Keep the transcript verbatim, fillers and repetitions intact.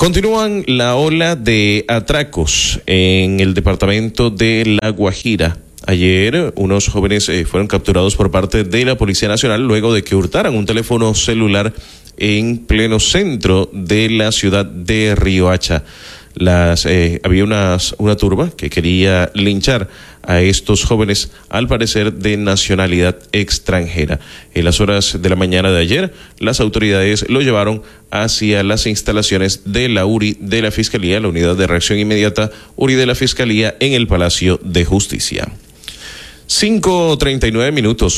Continúan la ola de atracos en el departamento de La Guajira. Ayer unos jóvenes eh, fueron capturados por parte de la Policía Nacional luego de que hurtaran un teléfono celular en pleno centro de la ciudad de Riohacha. Las, eh, había unas, una turba que quería linchar a estos jóvenes, al parecer de nacionalidad extranjera. En las horas de la mañana de ayer, las autoridades lo llevaron hacia las instalaciones de la U R I de la Fiscalía, la Unidad de Reacción Inmediata U R I de la Fiscalía, en el Palacio de Justicia. cinco treinta y nueve minutos.